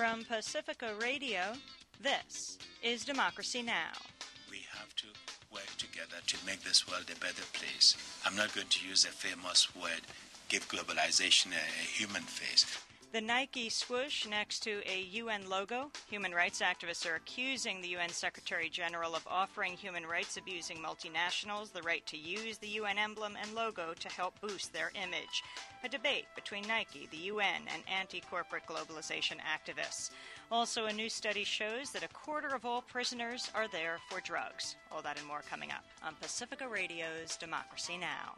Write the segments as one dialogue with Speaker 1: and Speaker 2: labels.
Speaker 1: From Pacifica Radio, this is Democracy Now!
Speaker 2: We have to work together to make this world a better place. I'm not going to use a famous word, give globalization a human face.
Speaker 1: The Nike swoosh next to a UN logo. Human rights activists are accusing the UN Secretary General of offering human rights abusing multinationals the right to use the UN emblem and logo to help boost their image. A debate between Nike, the UN, and anti-corporate globalization activists. Also, a new study shows that a quarter of all prisoners are there for drugs. All that and more coming up on Pacifica Radio's Democracy Now!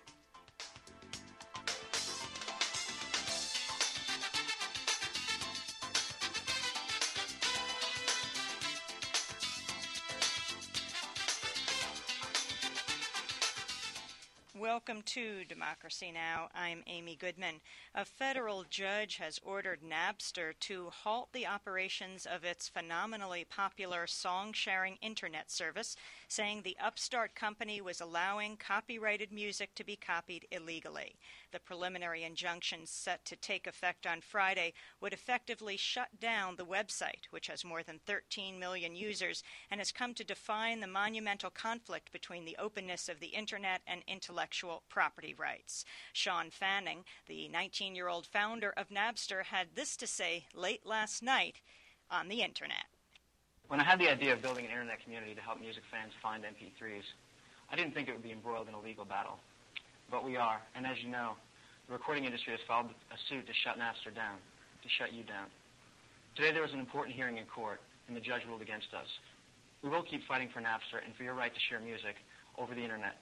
Speaker 1: Welcome to Democracy Now! I'm Amy Goodman. A federal judge has ordered Napster to halt the operations of its phenomenally popular song-sharing internet service, saying the upstart company was allowing copyrighted music to be copied illegally. The preliminary injunction set to take effect on Friday would effectively shut down the website, which has more than 13 million users and has come to define the monumental conflict between the openness of the internet and intellectual property rights. Sean Fanning, the 19-year-old founder of Napster, had this to say late last night on the internet.
Speaker 3: When I had the idea of building an internet community to help music fans find MP3s, I didn't think it would be embroiled in a legal battle. But we are, and as you know, the recording industry has filed a suit to shut Napster down, to shut you down. Today there was an important hearing in court, and the judge ruled against us. We will keep fighting for Napster and for your right to share music over the internet.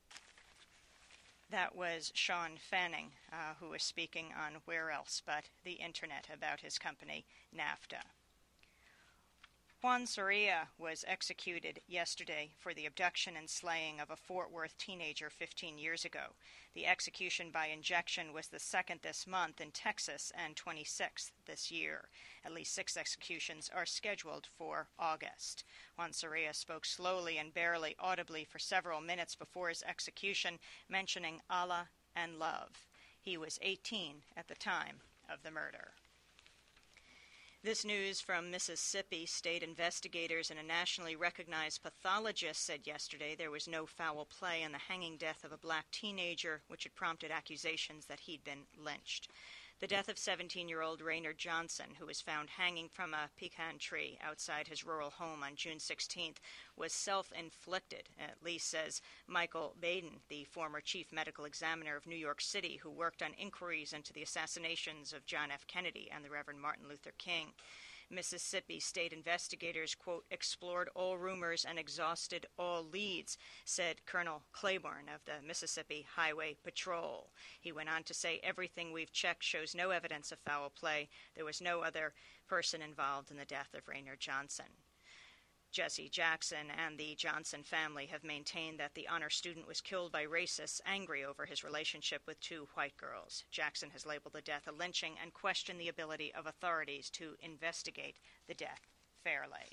Speaker 1: That was Sean Fanning, who was speaking on where else but the internet about his company, NAFTA. Juan Soria was executed yesterday for the abduction and slaying of a Fort Worth teenager 15 years ago. The execution by injection was the second this month in Texas and 26th this year. At least 6 executions are scheduled for August. Juan Soria spoke slowly and barely audibly for several minutes before his execution, mentioning Allah and love. He was 18 at the time of the murder. This news from Mississippi. State investigators and a nationally recognized pathologist said yesterday there was no foul play in the hanging death of a black teenager, which had prompted accusations that he'd been lynched. The death of 17-year-old Raynard Johnson, who was found hanging from a pecan tree outside his rural home on June 16th, was self-inflicted, at least says Michael Baden, the former chief medical examiner of New York City, who worked on inquiries into the assassinations of John F. Kennedy and the Reverend Martin Luther King. Mississippi state investigators, quote, explored all rumors and exhausted all leads, said Colonel Claiborne of the Mississippi Highway Patrol. He went on to say, everything we've checked shows no evidence of foul play. There was no other person involved in the death of Raynard Johnson. Jesse Jackson and the Johnson family have maintained that the honor student was killed by racists angry over his relationship with 2 white girls. Jackson has labeled the death a lynching and questioned the ability of authorities to investigate the death fairly.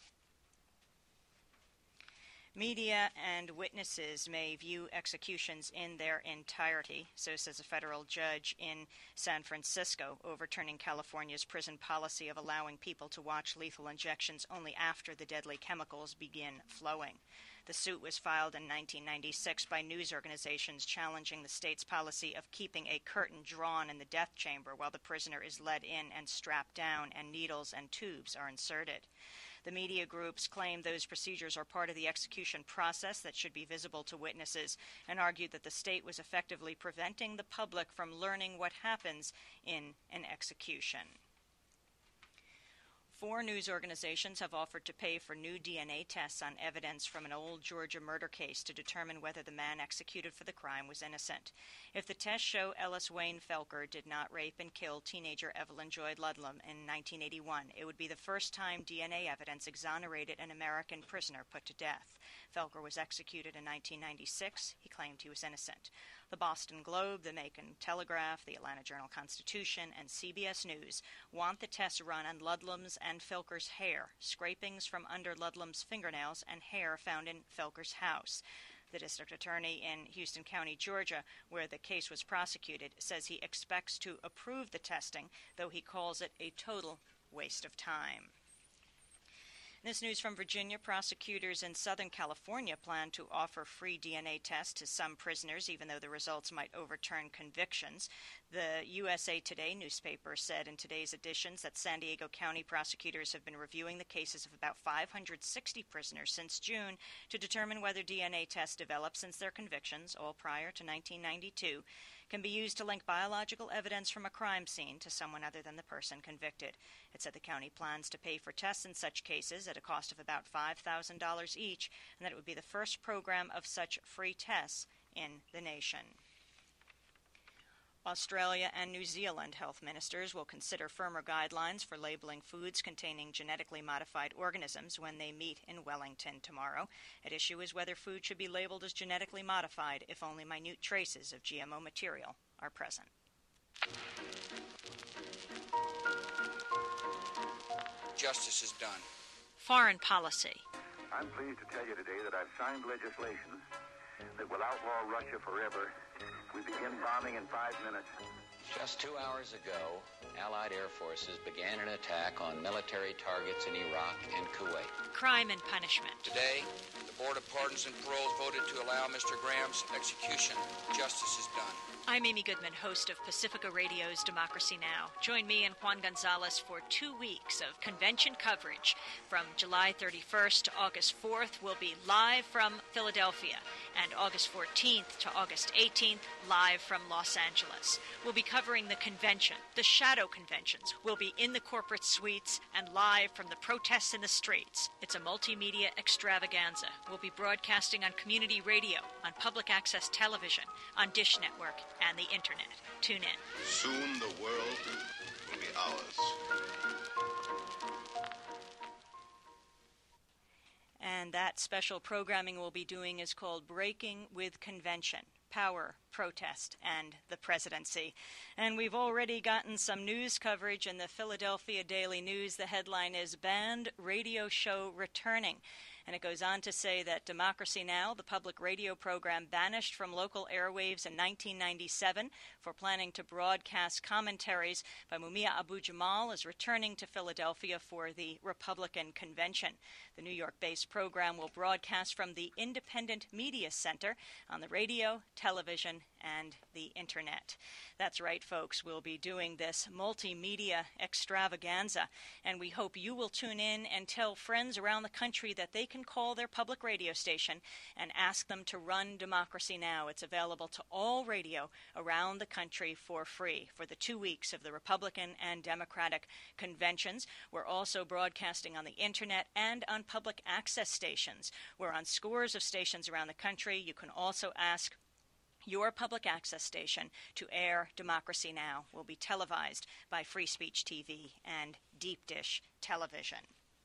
Speaker 1: Media and witnesses may view executions in their entirety, so says a federal judge in San Francisco, overturning California's prison policy of allowing people to watch lethal injections only after the deadly chemicals begin flowing. The suit was filed in 1996 by news organizations challenging the state's policy of keeping a curtain drawn in the death chamber while the prisoner is led in and strapped down and needles and tubes are inserted. The media groups claim those procedures are part of the execution process that should be visible to witnesses and argued that the state was effectively preventing the public from learning what happens in an execution. 4 news organizations have offered to pay for new DNA tests on evidence from an old Georgia murder case to determine whether the man executed for the crime was innocent. If the tests show Ellis Wayne Felker did not rape and kill teenager Evelyn Joy Ludlam in 1981, it would be the first time DNA evidence exonerated an American prisoner put to death. Felker was executed in 1996. He claimed he was innocent. The Boston Globe, the Macon Telegraph, the Atlanta Journal-Constitution, and CBS News want the tests run on Ludlam's and Felker's hair, scrapings from under Ludlam's fingernails, and hair found in Felker's house. The district attorney in Houston County, Georgia, where the case was prosecuted, says he expects to approve the testing, though he calls it a total waste of time. This news from Virginia. Prosecutors in Southern California plan to offer free DNA tests to some prisoners, even though the results might overturn convictions. The USA Today newspaper said in today's editions that San Diego County prosecutors have been reviewing the cases of about 560 prisoners since June to determine whether DNA tests developed since their convictions, all prior to 1992, can be used to link biological evidence from a crime scene to someone other than the person convicted. It said the county plans to pay for tests in such cases at a cost of about $5,000 each, and that it would be the first program of such free tests in the nation. Australia and New Zealand health ministers will consider firmer guidelines for labeling foods containing genetically modified organisms when they meet in Wellington tomorrow. At issue is whether food should be labeled as genetically modified if only minute traces of GMO material are present.
Speaker 4: Justice is done.
Speaker 1: Foreign policy.
Speaker 5: I'm pleased to tell you today that I've signed legislation that will outlaw Russia forever. We begin bombing in 5 minutes.
Speaker 6: Just 2 hours ago, Allied air forces began an attack on military targets in Iraq and Kuwait.
Speaker 1: Crime and punishment.
Speaker 4: Today, the Board of Pardons and Paroles voted to allow Mr. Graham's execution. Justice is done.
Speaker 1: I'm Amy Goodman, host of Pacifica Radio's Democracy Now! Join me and Juan Gonzalez for 2 weeks of convention coverage. From July 31st to August 4th, we'll be live from Philadelphia, and August 14th to August 18th, live from Los Angeles. We'll be covering the convention, the shadow conventions. We'll be in the corporate suites and live from the protests in the streets. It's a multimedia extravaganza. We'll be broadcasting on community radio, on public access television, on Dish Network, and the Internet. Tune in.
Speaker 7: Soon the world will be ours.
Speaker 1: And that special programming we'll be doing is called Breaking with Convention: Power, Protest, and the Presidency. And we've already gotten some news coverage in the Philadelphia Daily News. The headline is Banned Radio Show Returning. And it goes on to say that Democracy Now!, the public radio program banished from local airwaves in 1997 for planning to broadcast commentaries by Mumia Abu-Jamal, is returning to Philadelphia for the Republican convention. The New York-based program will broadcast from the Independent Media Center on the radio, television, and the Internet. That's right, folks. We'll be doing this multimedia extravaganza, and we hope you will tune in and tell friends around the country that they can call their public radio station and ask them to run Democracy Now! It's available to all radio around the country for free for the 2 weeks of the Republican and Democratic conventions. We're also broadcasting on the Internet and on public access stations. We're on scores of stations around the country. You can also ask your public access station to air Democracy Now! Will be televised by Free Speech TV and Deep Dish Television.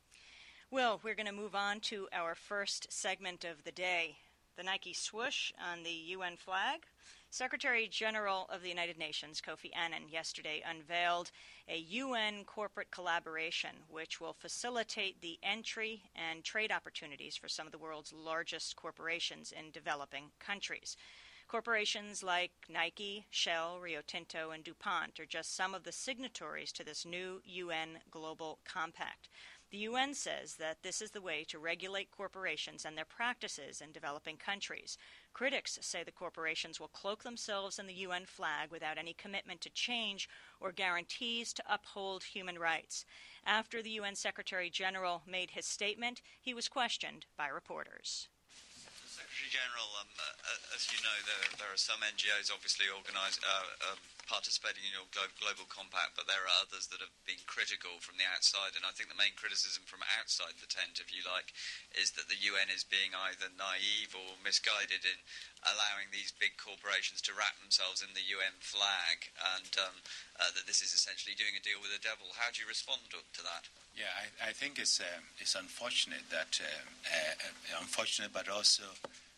Speaker 1: Well, we're going to move on to our first segment of the day, the Nike swoosh on the UN flag. Secretary General of the United Nations, Kofi Annan, yesterday unveiled a UN corporate collaboration which will facilitate the entry and trade opportunities for some of the world's largest corporations in developing countries. Corporations like Nike, Shell, Rio Tinto, and DuPont are just some of the signatories to this new UN Global Compact. The UN says that this is the way to regulate corporations and their practices in developing countries. Critics say the corporations will cloak themselves in the UN flag without any commitment to change or guarantees to uphold human rights. After the UN Secretary General made his statement, he was questioned by reporters.
Speaker 8: Secretary General, as you know, there are some NGOs obviously participating in your global compact, but there are others that have been critical from the outside, and I think the main criticism from outside the tent, if you like, is that the UN is being either naive or misguided in allowing these big corporations to wrap themselves in the UN flag, and that this is essentially doing a deal with the devil. How do you respond to that?
Speaker 2: Yeah, I think it's unfortunate that unfortunate, but also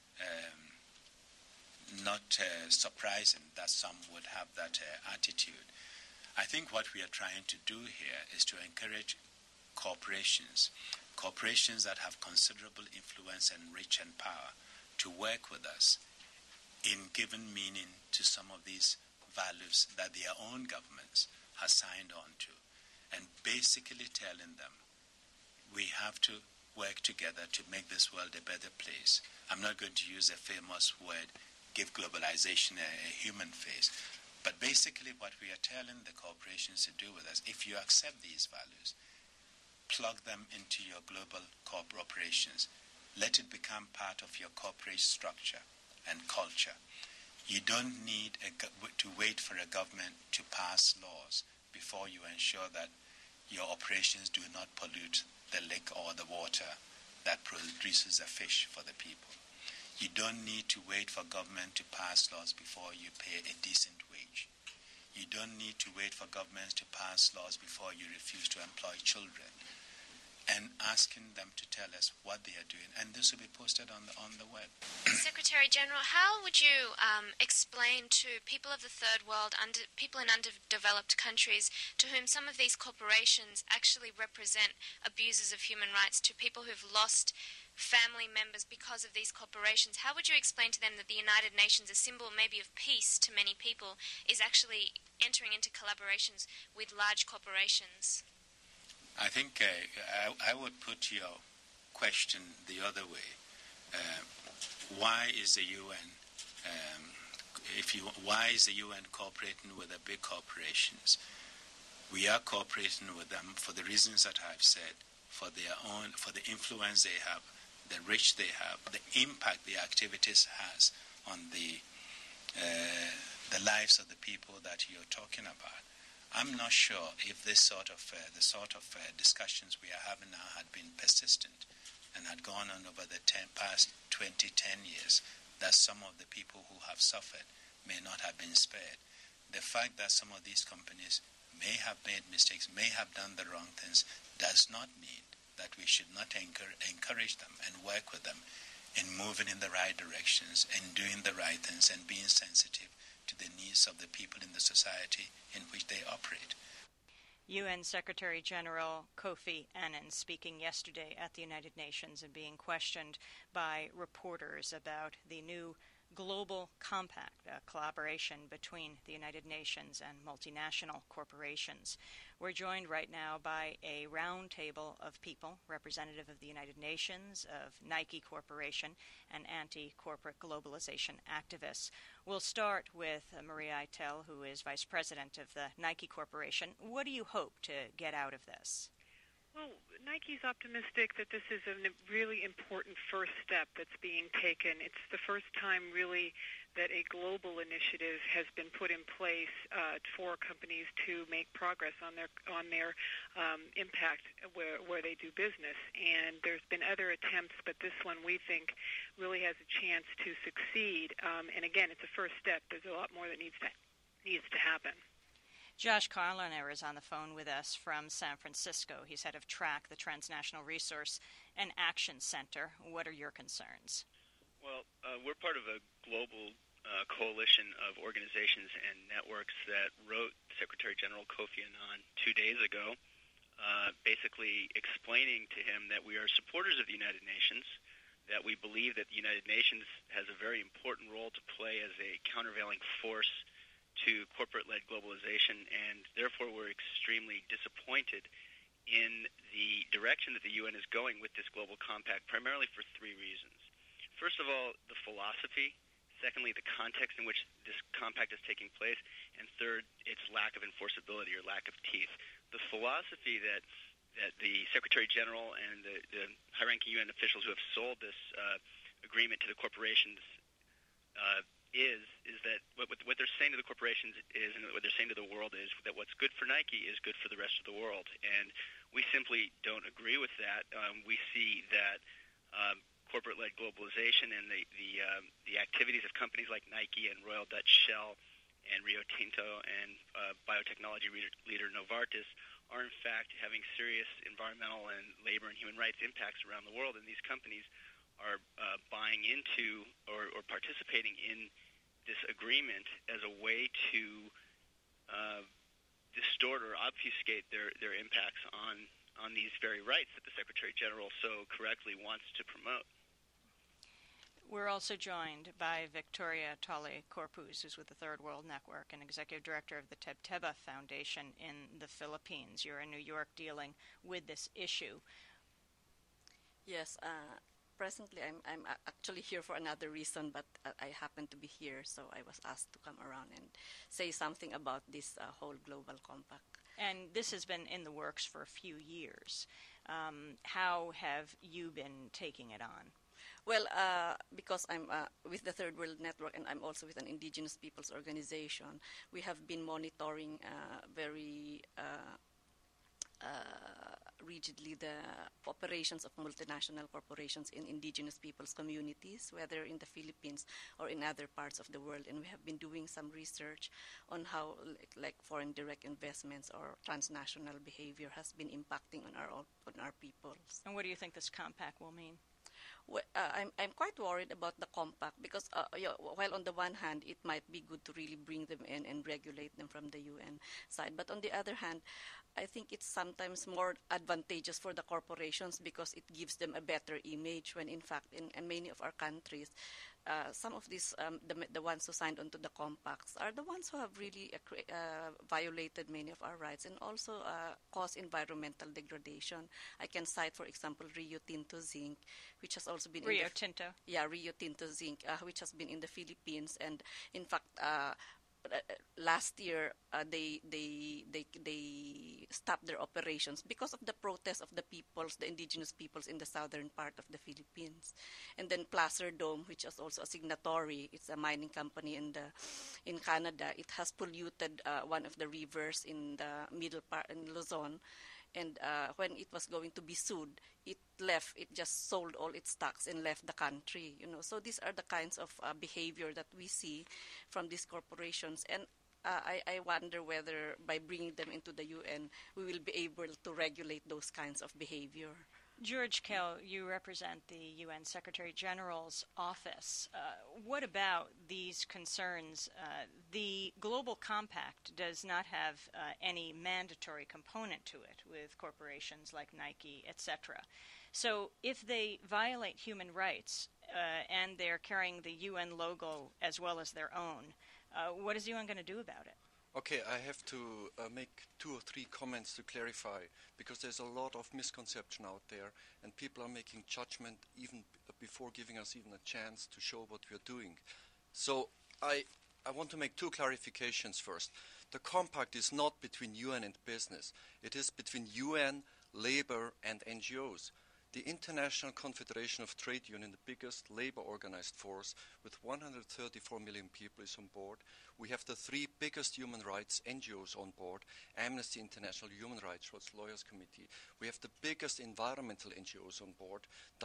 Speaker 2: not surprising that some would have that attitude. I think what we are trying to do here is to encourage corporations that have considerable influence and reach and power to work with us in giving meaning to some of these values that their own governments have signed on to. and basically telling them we have to work together to make this world a better place. I'm not going to use a famous word, give globalization a human face. But basically what we are telling the corporations to do with us, if you accept these values, plug them into your global corporations, let it become part of your corporate structure and culture. You don't need to wait for a government to pass laws before you ensure that your operations do not pollute the lake or the water that produces a fish for the people. You don't need to wait for government to pass laws before you pay a decent wage. You don't need to wait for governments to pass laws before you refuse to employ children, and asking them to tell us what they are doing. And this will be posted on the web.
Speaker 9: Secretary General, how would you explain to people of the third world, people in underdeveloped countries, to whom some of these corporations actually represent abuses of human rights, to people who've lost family members because of these corporations, how would you explain to them that the United Nations, a symbol maybe of peace to many people, is actually entering into collaborations with large corporations?
Speaker 2: I think I would put your question the other way. Why is the UN why is the UN cooperating with the big corporations? We are cooperating with them for the reasons that I've said, for the influence they have, the reach they have, the impact the activities has on the lives of the people that you're talking about. I'm not sure if this sort of discussions we are having now had been persistent and had gone on over the past 10 years, that some of the people who have suffered may not have been spared. The fact that some of these companies may have made mistakes, may have done the wrong things, does not mean that we should not encourage them and work with them in moving in the right directions and doing the right things and being sensitive to the needs of the people in the society in which they operate.
Speaker 1: UN Secretary General Kofi Annan speaking yesterday at the United Nations and being questioned by reporters about the new global compact, a collaboration between the United Nations and multinational corporations. We're joined right now by a round table of people, representative of the United Nations, of Nike Corporation, and anti-corporate globalization activists. We'll start with Maria Eitel, who is Vice President of the Nike Corporation. What do you hope to get out of this?
Speaker 10: Well, Nike's optimistic that this is a really important first step that's being taken. It's the first time really that a global initiative has been put in place for companies to make progress on their impact where they do business. And there's been other attempts, but this one we think really has a chance to succeed. And again, it's a first step. There's a lot more that needs to happen.
Speaker 1: Josh Carliner is on the phone with us from San Francisco. He's head of TRAC, the Transnational Resource and Action Center. What are your concerns?
Speaker 11: Well, we're part of a global coalition of organizations and networks that wrote Secretary General Kofi Annan 2 days ago, basically explaining to him that we are supporters of the United Nations, that we believe that the United Nations has a very important role to play as a countervailing force to corporate-led globalization, and therefore we're extremely disappointed in the direction that the UN is going with this global compact, primarily for three reasons. First of all, the philosophy. Secondly, the context in which this compact is taking place. And third, its lack of enforceability or lack of teeth. The philosophy that the Secretary General and the high-ranking UN officials who have sold this agreement to the corporations is that what they're saying to the corporations is, and what they're saying to the world is, that what's good for Nike is good for the rest of the world. And we simply don't agree with that. We see that corporate-led globalization and the activities of companies like Nike and Royal Dutch Shell and Rio Tinto and biotechnology leader Novartis are in fact having serious environmental and labor and human rights impacts around the world, and these companies are buying into or participating in this agreement as a way to distort or obfuscate their impacts on these very rights that the Secretary General so correctly wants to promote.
Speaker 1: We're also joined by Victoria Tolle-Corpuz, who's with the Third World Network and Executive Director of the Tebteba Foundation in the Philippines. You're in New York dealing with this issue.
Speaker 12: Yes, presently I'm actually here for another reason, but I happen to be here, so I was asked to come around and say something about this whole global compact.
Speaker 1: And this has been in the works for a few years. How have you been taking it on?
Speaker 12: Well, because I'm with the Third World Network and I'm also with an indigenous peoples organization, we have been monitoring very rigidly the operations of multinational corporations in indigenous peoples communities, whether in the Philippines or in other parts of the world. And we have been doing some research on how like foreign direct investments or transnational behavior has been impacting on our peoples.
Speaker 1: And what do you think this compact will mean?
Speaker 12: Well, I'm quite worried about the compact because while on the one hand it might be good to really bring them in and regulate them from the UN side, but on the other hand, I think it's sometimes more advantageous for the corporations because it gives them a better image when in fact in many of our countries, some of these, the ones who signed onto the compacts are the ones who have really violated many of our rights and also caused environmental degradation. I can cite, for example, Rio Tinto Zinc, which has also been
Speaker 1: Rio Tinto?
Speaker 12: Yeah, Rio Tinto Zinc, which has been in the Philippines, and in fact, last year they stopped their operations because of the protest of the peoples, the indigenous peoples in the southern part of the Philippines. And then Placer Dome, which is also a signatory, it's a mining company in Canada. It has polluted one of the rivers in the middle part in Luzon. And when it was going to be sued, it just sold all its stocks and left the country. So these are the kinds of behavior that we see from these corporations. And I wonder whether by bringing them into the UN, we will be able to regulate those kinds of behavior.
Speaker 1: George Kell, you represent the UN Secretary General's office. What about these concerns? The Global Compact does not have any mandatory component to it with corporations like Nike, etc. So if they violate human rights and they're carrying the UN logo as well as their own, what is the UN going to do about it?
Speaker 13: Okay, I have to make 2 or 3 comments to clarify, because there's a lot of misconception out there, and people are making judgment even before giving us even a chance to show what we're doing. So I want to make 2 clarifications first. The compact is not between UN and business. It is between UN, labor, and NGOs. The International Confederation of Trade Unions, the biggest labor organized force with 134 million people, is on board. We have the 3 biggest human rights NGOs on board: Amnesty International, Human Rights Watch, Lawyers Committee. We have the biggest environmental NGOs on board: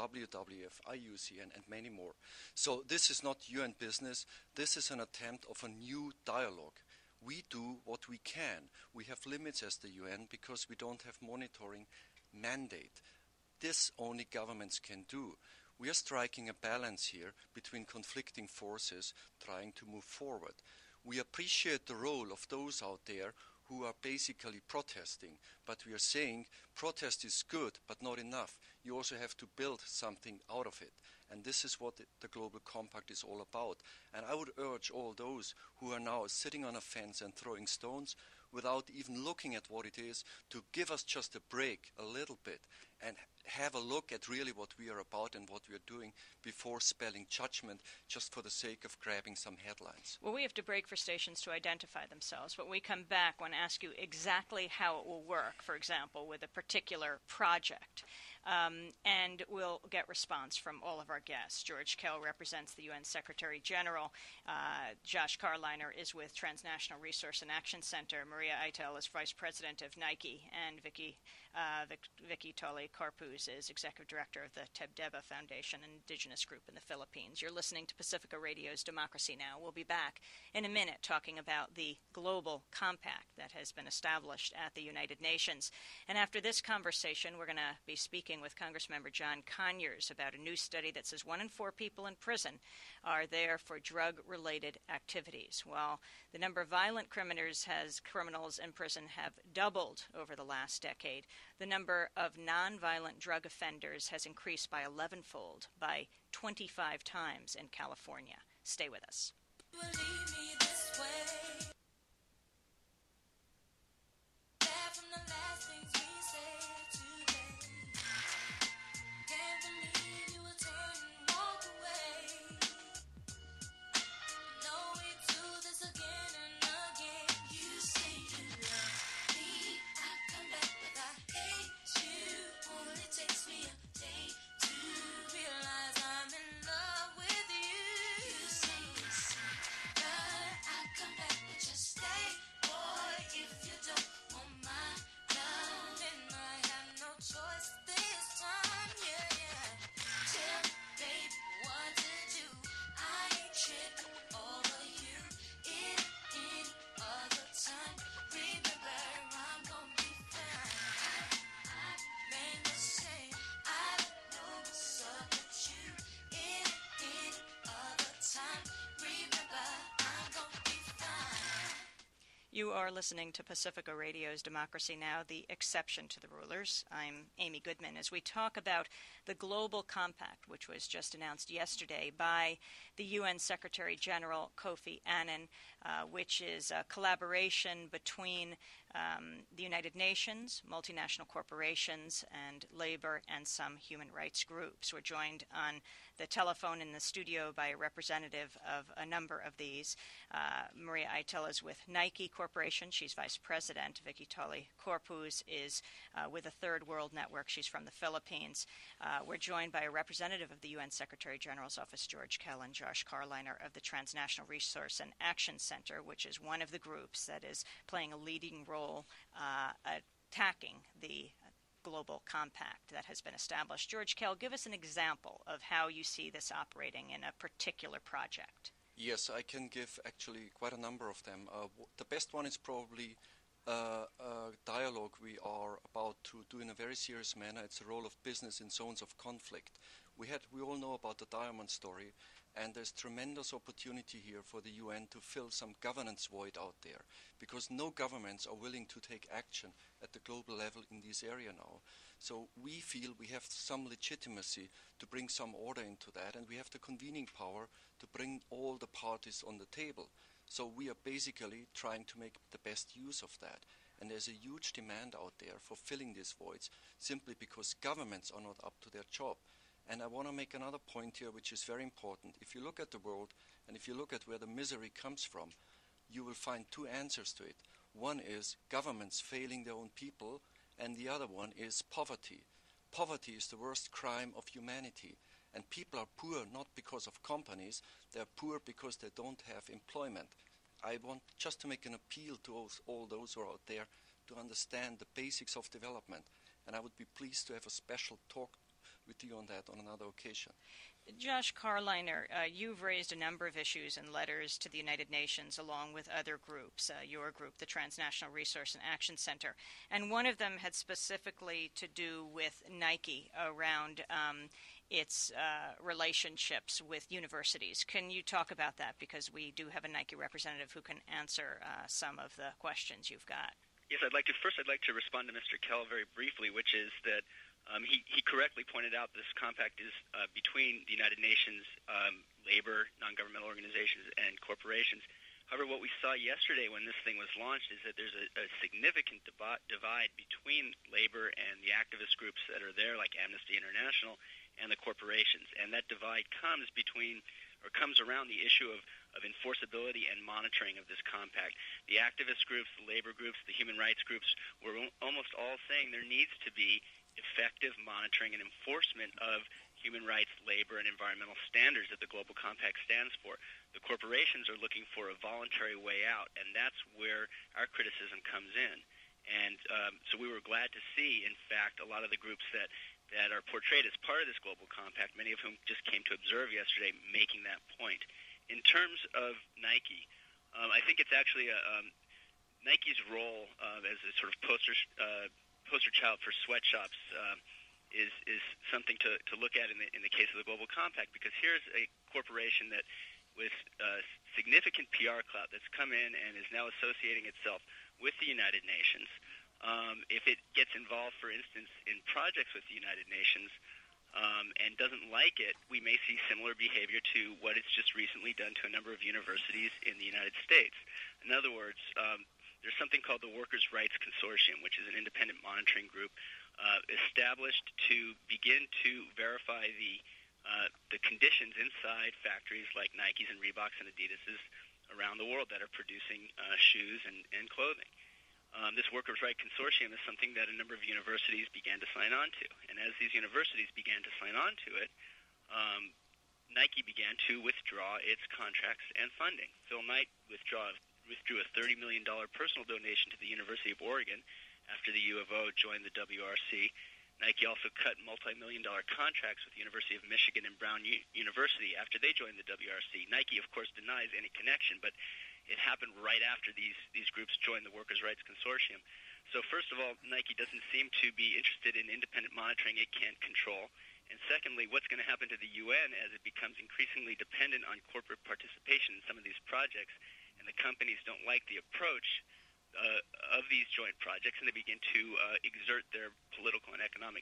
Speaker 13: WWF, IUCN, and many more. So this is not UN business. This is an attempt of a new dialogue. We do what we can. We have limits as the UN because we don't have monitoring mandate. This only governments can do. We are striking a balance here between conflicting forces trying to move forward. We appreciate the role of those out there who are basically protesting, but we are saying protest is good, but not enough. You also have to build something out of it. And this is what the Global Compact is all about. And I would urge all those who are now sitting on a fence and throwing stones without even looking at what it is, to give us just a break a little bit and have a look at really what we are about and what we are doing before spelling judgment just for the sake of grabbing some headlines.
Speaker 1: Well, we have to break for stations to identify themselves. When we come back, I want to ask you exactly how it will work, for example, with a particular project. And we'll get response from all of our guests. George Kell represents the UN Secretary General. Josh Carliner is with Transnational Resource and Action Center. Maria Eitel is Vice President of Nike. And Vicki Tolle-Corpuz is Executive Director of the Tebteba Foundation, an indigenous group in the Philippines. You're listening to Pacifica Radio's Democracy Now! We'll be back in a minute talking about the Global Compact that has been established at the United Nations. And after this conversation, we're going to be speaking with Congressmember John Conyers about a new study that says 1 in 4 people in prison are there for drug-related activities. While the number of violent criminals in prison have doubled over the last decade, the number of nonviolent drug offenders has increased by 11-fold, by 25 times in California. Stay with us. You are listening to Pacifica Radio's Democracy Now!, the exception to the rulers. I'm Amy Goodman as we talk about the Global Compact, which was just announced yesterday by the UN Secretary General Kofi Annan, which is a collaboration between the United Nations, multinational corporations, and labor and some human rights groups. We're joined on the telephone in the studio by a representative of a number of these. Maria Aitel is with Nike Corporation. She's vice president. Vicky Tully Corpuz is with the Third World Network. She's from the Philippines. We're joined by a representative of the UN Secretary General's Office, George Kell, and Josh Carliner of the Transnational Resource and Action Center, which is one of the groups that is playing a leading role attacking the Global Compact that has been established. George Kell, give us an example of how you see this operating in a particular project.
Speaker 13: Yes, I can give actually quite a number of them. The best one is probably a dialogue we are about to do in a very serious manner. It's the role of business in zones of conflict. We all know about the Diamond story, and there's tremendous opportunity here for the UN to fill some governance void out there, because no governments are willing to take action at the global level in this area now. So we feel we have some legitimacy to bring some order into that, and we have the convening power to bring all the parties on the table. So we are basically trying to make the best use of that. And there's a huge demand out there for filling these voids, simply because governments are not up to their job. And I want to make another point here, which is very important. If you look at the world, and if you look at where the misery comes from, you will find two answers to it. One is governments failing their own people, and the other one is poverty. Poverty is the worst crime of humanity. And people are poor not because of companies, they're poor because they don't have employment. I want just to make an appeal to all those who are out there to understand the basics of development. And I would be pleased to have a special talk with you on that on another occasion.
Speaker 1: Josh Carliner, you've raised a number of issues in letters to the United Nations along with other groups, your group, the Transnational Resource and Action Center, and one of them had specifically to do with Nike around its relationships with universities. Can you talk about that? Because we do have a Nike representative who can answer some of the questions you've got.
Speaker 11: Yes, I'd like to respond to Mr. Kell very briefly, which is that he correctly pointed out this compact is between the United Nations, labor, non-governmental organizations, and corporations. However, what we saw yesterday when this thing was launched is that there's a significant divide between labor and the activist groups that are there, like Amnesty International, and the corporations. And that divide comes around the issue of enforceability and monitoring of this compact. The activist groups, the labor groups, the human rights groups were almost all saying there needs to be effective monitoring and enforcement of human rights, labor, and environmental standards that the Global Compact stands for. The corporations are looking for a voluntary way out, and that's where our criticism comes in. And so we were glad to see, in fact, a lot of the groups that are portrayed as part of this Global Compact, many of whom just came to observe yesterday, making that point. In terms of Nike, I think it's actually Nike's role as a sort of poster child for sweatshops is something to look at in the case of the Global Compact, because here's a corporation that with significant PR clout that's come in and is now associating itself with the United Nations, if it gets involved, for instance, in projects with the United Nations and doesn't like it, we may see similar behavior to what it's just recently done to a number of universities in the United States. In other words, there's something called the Workers' Rights Consortium, which is an independent monitoring group established to begin to verify the conditions inside factories like Nike's and Reebok's and Adidas's around the world that are producing shoes and clothing. This Workers' Rights Consortium is something that a number of universities began to sign on to. And as these universities began to sign on to it, Nike began to withdraw its contracts and funding. Phil Knight withdrew a $30 million personal donation to the University of Oregon after the U of O joined the WRC. Nike also cut multi-million-dollar contracts with the University of Michigan and Brown University after they joined the WRC. Nike, of course, denies any connection, but it happened right after these groups joined the Workers' Rights Consortium. So first of all, Nike doesn't seem to be interested in independent monitoring it can't control. And secondly, what's going to happen to the UN as it becomes increasingly dependent on corporate participation in some of these projects, and the companies don't like the approach of these joint projects, and they begin to exert their political and economic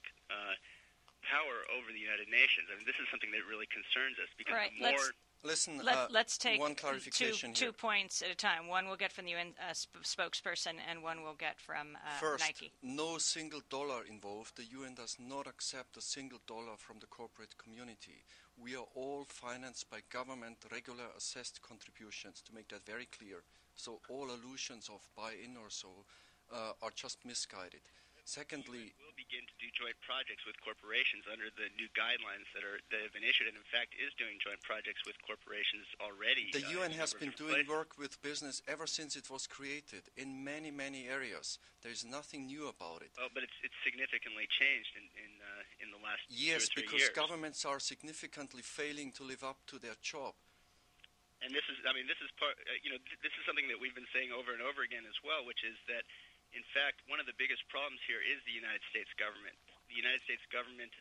Speaker 11: power over the United Nations. I mean, this is something that really concerns us because
Speaker 1: right.
Speaker 11: the more...
Speaker 1: Let's take
Speaker 13: one clarification
Speaker 1: two points at a time. One we'll get from the UN spokesperson, and one we'll get from
Speaker 13: First,
Speaker 1: Nike.
Speaker 13: No single dollar involved. The UN does not accept a single dollar from the corporate community. We are all financed by government regular assessed contributions, to make that very clear. So all allusions of buy-in or so are just misguided. Secondly,
Speaker 11: we'll begin to do joint projects with corporations under the new guidelines that have been issued, and in fact is doing joint projects with corporations already.
Speaker 13: The UN has been doing work with business ever since it was created in many, many areas. There's nothing new about it.
Speaker 11: Oh, but it's significantly changed in the last 2 or 3 years.
Speaker 13: Yes, because governments are significantly failing to live up to their job.
Speaker 11: And this is part. This is something that we've been saying over and over again as well, which is that, in fact, one of the biggest problems here is the United States government. The United States government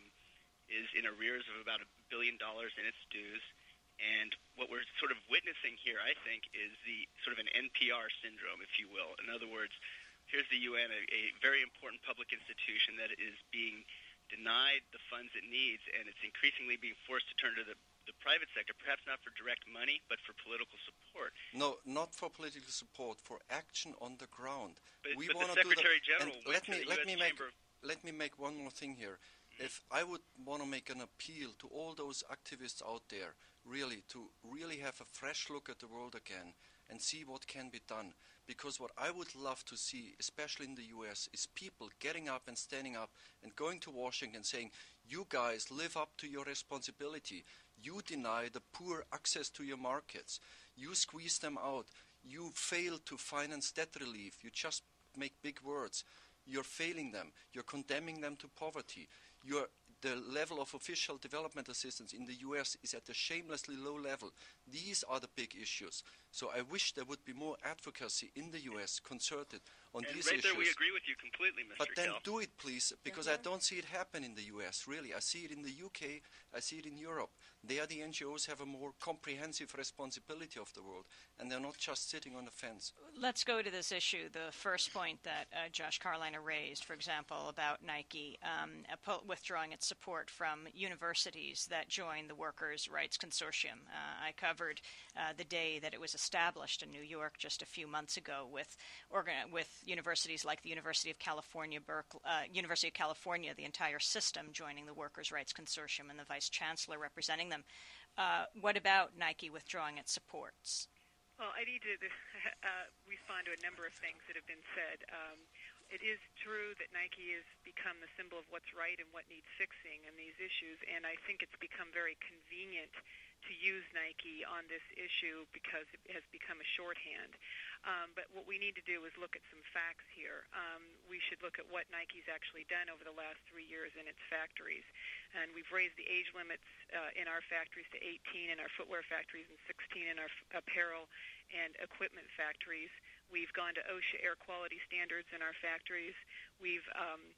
Speaker 11: is in arrears of about $1 billion in its dues, and what we're sort of witnessing here, I think, is the sort of an NPR syndrome, if you will. In other words, here's the UN, a very important public institution that is being denied the funds it needs, and it's increasingly being forced to turn to the private sector, perhaps not for direct money, but for political support.
Speaker 13: No, not for political support, for action on the ground.
Speaker 11: But the Secretary General went to the U.S. Chamber.
Speaker 13: Let me make one more thing here. If I would want to make an appeal to all those activists out there, to really have a fresh look at the world again and see what can be done. Because what I would love to see, especially in the US, is people getting up and standing up and going to Washington and saying, you guys live up to your responsibility. You deny the poor access to your markets. You squeeze them out. You fail to finance debt relief. You just make big words. You're failing them. You're condemning them to poverty. The level of official development assistance in the US is at a shamelessly low level. These are the big issues. So I wish there would be more advocacy in the US concerted on these issues.
Speaker 11: And right there we agree with you completely, Mr.
Speaker 13: But then
Speaker 11: Kell.
Speaker 13: do it, please, because I don't see it happen in the US, really. I see it in the UK, I see it in Europe. There the NGOs have a more comprehensive responsibility of the world, and they're not just sitting on the fence.
Speaker 1: Let's go to this issue, the first point that Josh Carliner raised, for example, about Nike withdrawing its support from universities that joined the Workers' Rights Consortium. I covered the day that it was established in New York just a few months ago with universities like the University of California, University of California, the entire system joining the Workers' Rights Consortium and the Vice Chancellor representing them. What about Nike withdrawing its supports?
Speaker 10: Well, I need to respond to a number of things that have been said. It is true that Nike has become the symbol of what's right and what needs fixing in these issues, and I think it's become very convenient to use Nike on this issue because it has become a shorthand. But what we need to do is look at some facts here. We should look at what Nike's actually done over the last 3 years in its factories. And we've raised the age limits in our factories to 18, in our footwear factories, and 16 in our apparel and equipment factories. We've gone to OSHA air quality standards in our factories. We've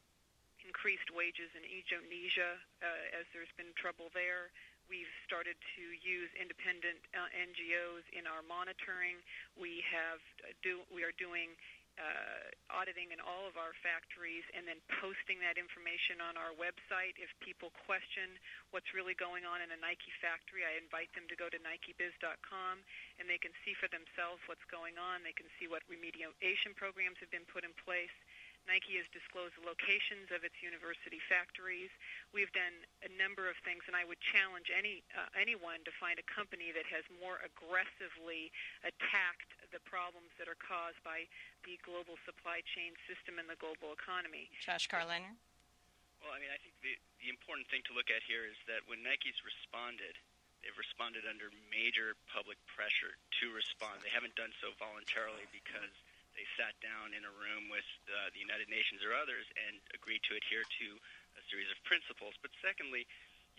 Speaker 10: increased wages in Indonesia as there's been trouble there. We've started to use independent NGOs in our monitoring. We are doing auditing in all of our factories and then posting that information on our website. If people question what's really going on in a Nike factory, I invite them to go to NikeBiz.com, and they can see for themselves what's going on. They can see what remediation programs have been put in place. Nike has disclosed the locations of its university factories. We've done a number of things, and I would challenge anyone to find a company that has more aggressively attacked the problems that are caused by the global supply chain system and the global economy.
Speaker 1: Josh Carliner?
Speaker 11: Well, I mean, I think the important thing to look at here is that when Nike's responded, they've responded under major public pressure to respond. They haven't done so voluntarily because they sat down in a room with the United Nations or others and agreed to adhere to a series of principles. But secondly,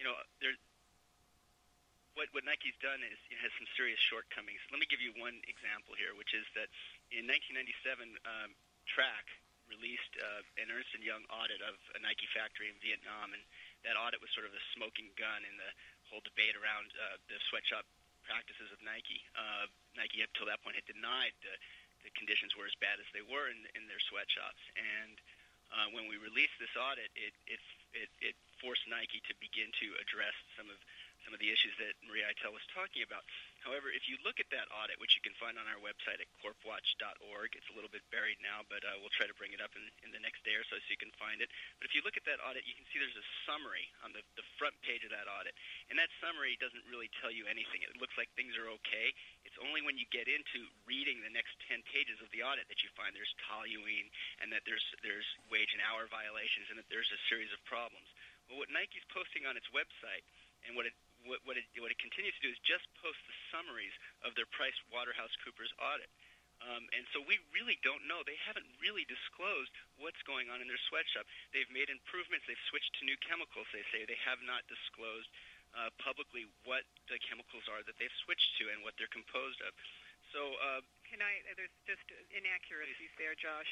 Speaker 11: what Nike's done is it has some serious shortcomings. Let me give you one example here, which is that in 1997, Track released an Ernst & Young audit of a Nike factory in Vietnam, and that audit was sort of the smoking gun in the whole debate around the sweatshop practices of Nike. Nike, up till that point, had denied the conditions were as bad as they were in their sweatshops. And when we released this audit, it forced Nike to begin to address some of the issues that Maria Eitel was talking about. However, if you look at that audit, which you can find on our website at corpwatch.org, it's a little bit buried now, but we'll try to bring it up in the next day or so you can find it. But if you look at that audit, you can see there's a summary on the front page of that audit. And that summary doesn't really tell you anything. It looks like things are okay. It's only when you get into reading the next 10 pages of the audit that you find there's toluene and that there's wage and hour violations and that there's a series of problems. Well, what Nike's posting on its website and what it continues to do is just post the summaries of their PricewaterhouseCoopers audit. And so we really don't know. They haven't really disclosed what's going on in their sweatshop. They've made improvements. They've switched to new chemicals, they say. They have not disclosed publicly what the chemicals are that they've switched to and what they're composed of. So
Speaker 10: there's just inaccuracies there, Josh.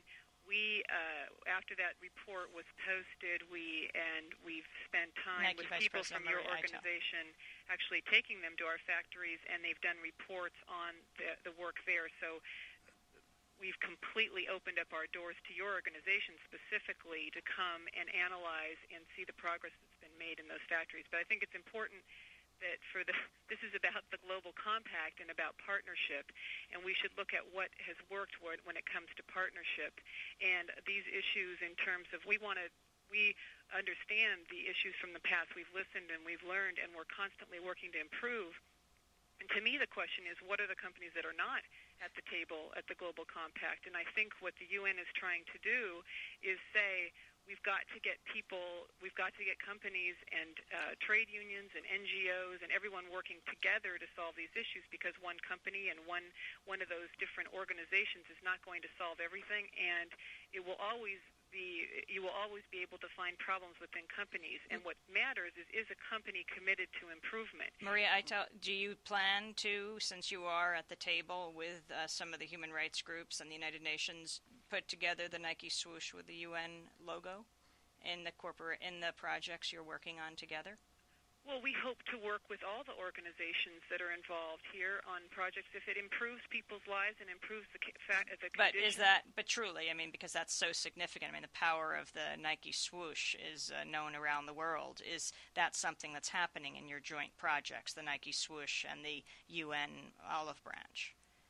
Speaker 10: We, after that report was posted, we've spent time with people from your organization actually taking them to our factories, and they've done reports on the work there. So we've completely opened up our doors to your organization specifically to come and analyze and see the progress that's been made in those factories. But I think it's important that this is about the global compact and about partnership, and we should look at what has worked when it comes to partnership. And these issues in terms of we understand the issues from the past. We've listened and we've learned, and we're constantly working to improve. And to me, the question is, what are the companies that are not at the table at the global compact? And I think what the UN is trying to do is say, we've got to get companies and trade unions and NGOs and everyone working together to solve these issues, because one company and one of those different organizations is not going to solve everything, and you will always be able to find problems within companies. And what matters is a company committed to improvement.
Speaker 1: Maria Eitel, do you plan to, since you are at the table with some of the human rights groups and the United Nations, put together the Nike swoosh with the UN logo in the projects you're working on together?
Speaker 10: Well, we hope to work with all the organizations that are involved here on projects if it improves people's lives and improves the conditions.
Speaker 1: But truly, I mean, because that's so significant. I mean, the power of the Nike swoosh is known around the world. Is that something that's happening in your joint projects, the Nike swoosh and the UN olive branch?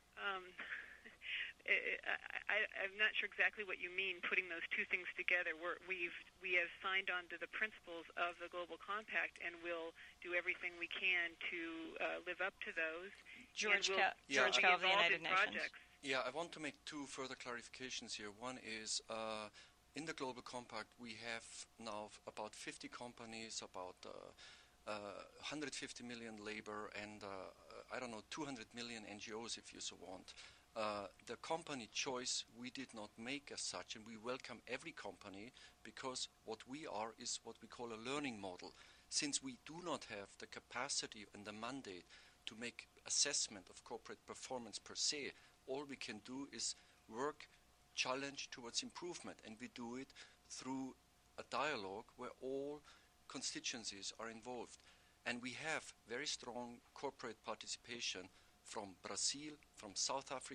Speaker 10: I'm not sure exactly what you mean, putting those two things together. We have signed on to the principles of the Global Compact, and we'll do everything we can to live up to those.
Speaker 1: George Kell, the United Nations.
Speaker 13: Yeah, I want to make two further clarifications here. One is, in the Global Compact, we have now about 50 companies, about 150 million labor, and 200 million NGOs, if you so want. The company choice we did not make as such, and we welcome every company, because what we are is what we call a learning model. Since we do not have the capacity and the mandate to make assessment of corporate performance per se, all we can do is work, challenge towards improvement, and we do it through a dialogue where all constituencies are involved. And we have very strong corporate participation from Brazil, from South Africa,